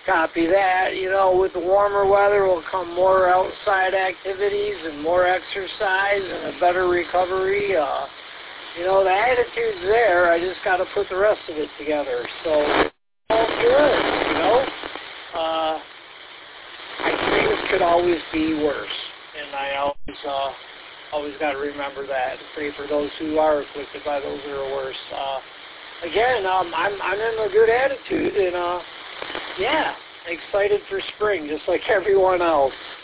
Copy that. You know, with the warmer weather will come more outside activities and more exercise and a better recovery. You know, the attitude's there. I just got to put the rest of it together. So, all good, you know. Things could always be worse, and I always got to remember that and pray for those who are afflicted by those that are worse. Again, I'm in a good attitude, and yeah, excited for spring, just like everyone else.